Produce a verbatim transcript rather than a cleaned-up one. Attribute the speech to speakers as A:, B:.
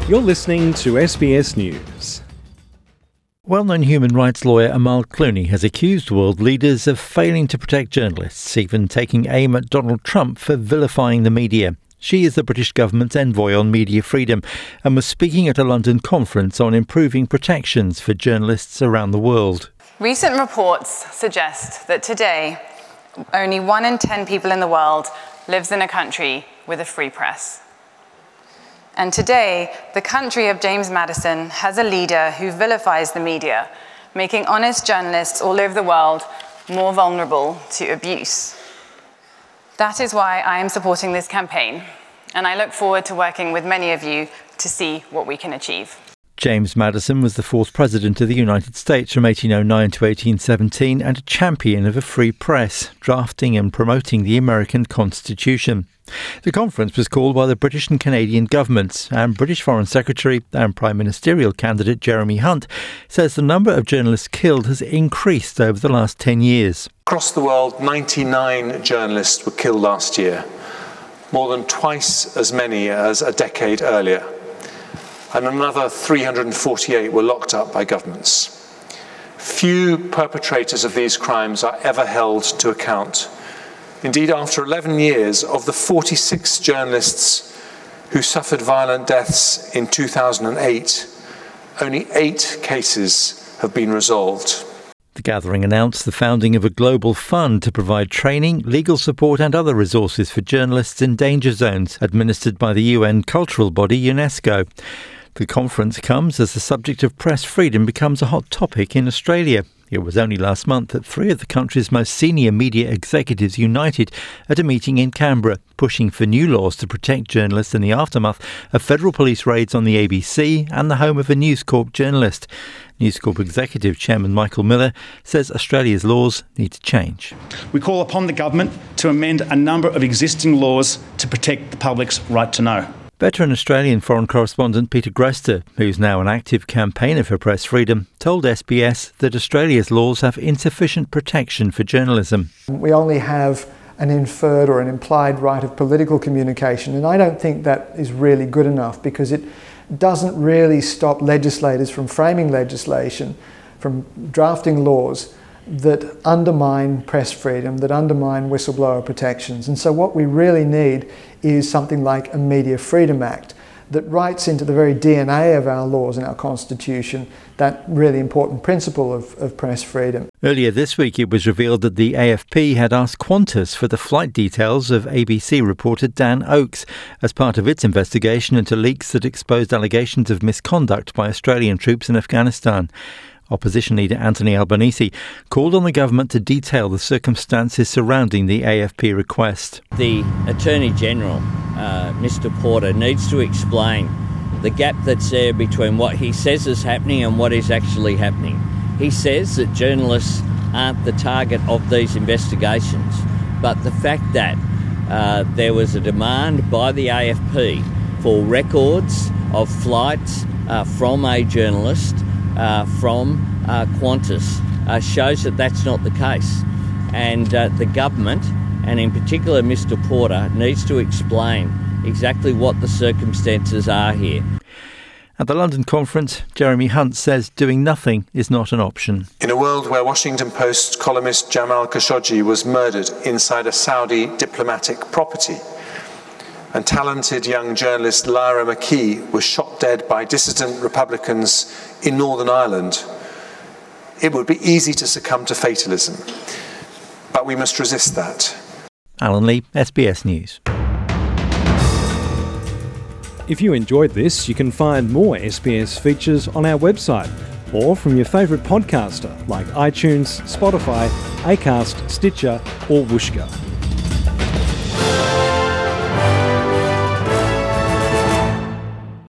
A: You're listening to S B S News.
B: Well-known human rights lawyer Amal Clooney has accused world leaders of failing to protect journalists, even taking aim at Donald Trump for vilifying the media. She is the British government's envoy on media freedom and was speaking at a London conference on improving protections for journalists around the world.
C: Recent reports suggest that today, only one in ten people in the world lives in a country with a free press. And today, the country of James Madison has a leader who vilifies the media, making honest journalists all over the world more vulnerable to abuse. That is why I am supporting this campaign, and I look forward to working with many of you to see what we can achieve.
B: James Madison was the fourth president of the United States from eighteen oh nine to eighteen seventeen and a champion of a free press, drafting and promoting the American Constitution. The conference was called by the British and Canadian governments, and British Foreign Secretary and Prime Ministerial candidate Jeremy Hunt says the number of journalists killed has increased over the last ten years.
D: Across the world, ninety-nine journalists were killed last year, more than twice as many as a decade earlier. And another three hundred forty-eight were locked up by governments. Few perpetrators of these crimes are ever held to account. Indeed, after eleven years, of the forty-six journalists who suffered violent deaths in two thousand eight, only eight cases have been resolved.
B: The gathering announced the founding of a global fund to provide training, legal support and other resources for journalists in danger zones, administered by the U N cultural body UNESCO. The conference comes as the subject of press freedom becomes a hot topic in Australia. It was only last month that three of the country's most senior media executives united at a meeting in Canberra, pushing for new laws to protect journalists in the aftermath of federal police raids on the A B C and the home of a News Corp journalist. News Corp Executive Chairman Michael Miller says Australia's laws need to change.
E: We call upon the government to amend a number of existing laws to protect the public's right to know.
B: Veteran Australian foreign correspondent Peter Grester, who's now an active campaigner for press freedom, told S B S that Australia's laws have insufficient protection for journalism.
F: We only have an inferred or an implied right of political communication, and I don't think that is really good enough because it doesn't really stop legislators from framing legislation, from drafting laws that undermine press freedom, that undermine whistleblower protections. And so what we really need is something like a Media Freedom Act that writes into the very D N A of our laws and our Constitution that really important principle of, of press freedom.
B: Earlier this week it was revealed that the A F P had asked Qantas for the flight details of A B C reporter Dan Oakes as part of its investigation into leaks that exposed allegations of misconduct by Australian troops in Afghanistan. Opposition leader Anthony Albanese called on the government to detail the circumstances surrounding the A F P request.
G: The Attorney-General, uh, Mr Porter, needs to explain the gap that's there between what he says is happening and what is actually happening. He says that journalists aren't the target of these investigations, but the fact that uh, there was a demand by the A F P for records of flights uh, from a journalist Uh, from uh, Qantas uh, shows that that's not the case. And uh, the government, and in particular Mr Porter, needs to explain exactly what the circumstances are here.
B: At the London conference, Jeremy Hunt says doing nothing is not an option.
D: In a world where Washington Post columnist Jamal Khashoggi was murdered inside a Saudi diplomatic property, and talented young journalist Lyra McKee was shot dead by dissident Republicans in Northern Ireland, it would be easy to succumb to fatalism. But we must resist that.
B: Alan Lee, S B S News.
A: If you enjoyed this, you can find more S B S features on our website or from your favourite podcaster like iTunes, Spotify, Acast, Stitcher or Whooshkaa.